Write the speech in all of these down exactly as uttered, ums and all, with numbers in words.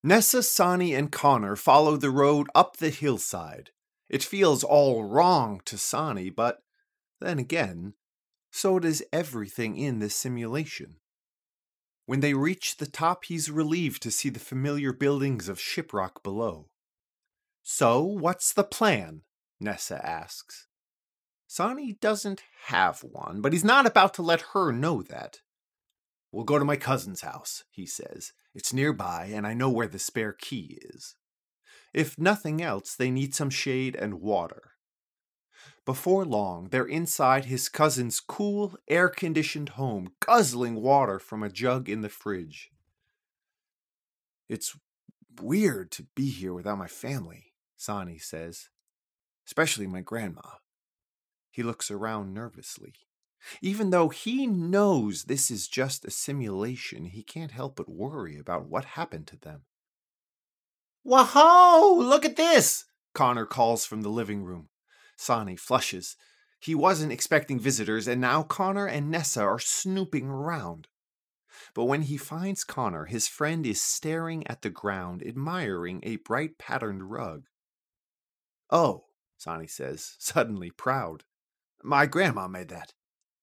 Nessa, Sonny, and Connor follow the road up the hillside. It feels all wrong to Sonny, but then again, so does everything in this simulation. When they reach the top, he's relieved to see the familiar buildings of Shiprock below. "So, what's the plan?" Nessa asks. Sonny doesn't have one, but he's not about to let her know that. "We'll go to my cousin's house," he says. "It's nearby, and I know where the spare key is." If nothing else, they need some shade and water. Before long, they're inside his cousin's cool, air-conditioned home, guzzling water from a jug in the fridge. "It's weird to be here without my family," Sonny says. "Especially my grandma." He looks around nervously. Even though he knows this is just a simulation, he can't help but worry about what happened to them. "Whoa! Look at this!" Connor calls from the living room. Sonny flushes. He wasn't expecting visitors, and now Connor and Nessa are snooping around. But when he finds Connor, his friend is staring at the ground, admiring a bright patterned rug. "Oh," Sonny says, suddenly proud. "My grandma made that."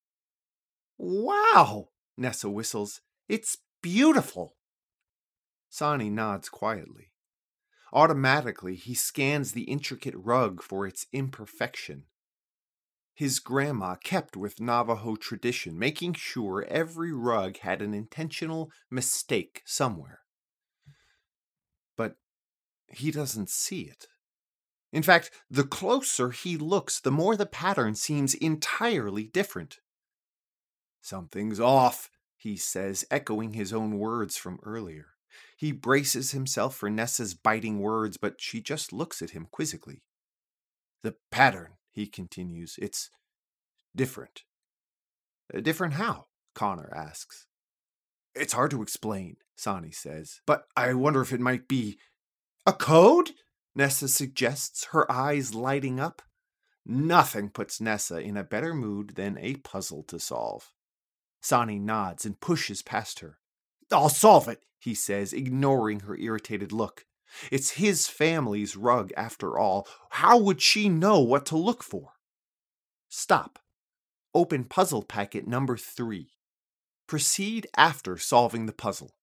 "Wow!" Nessa whistles. "It's beautiful." Sonny nods quietly. Automatically, he scans the intricate rug for its imperfection. His grandma kept with Navajo tradition, making sure every rug had an intentional mistake somewhere. But he doesn't see it. In fact, the closer he looks, the more the pattern seems entirely different. "Something's off," he says, echoing his own words from earlier. He braces himself for Nessa's biting words, but she just looks at him quizzically. "The pattern," he continues, "it's different." "Different how?" Connor asks. "It's hard to explain," Sonny says, "but I wonder if it might be a code?" Nessa suggests, her eyes lighting up. Nothing puts Nessa in a better mood than a puzzle to solve. Sonny nods and pushes past her. "I'll solve it," he says, ignoring her irritated look. It's his family's rug after all. How would she know what to look for? Stop. Open puzzle packet number three. Proceed after solving the puzzle.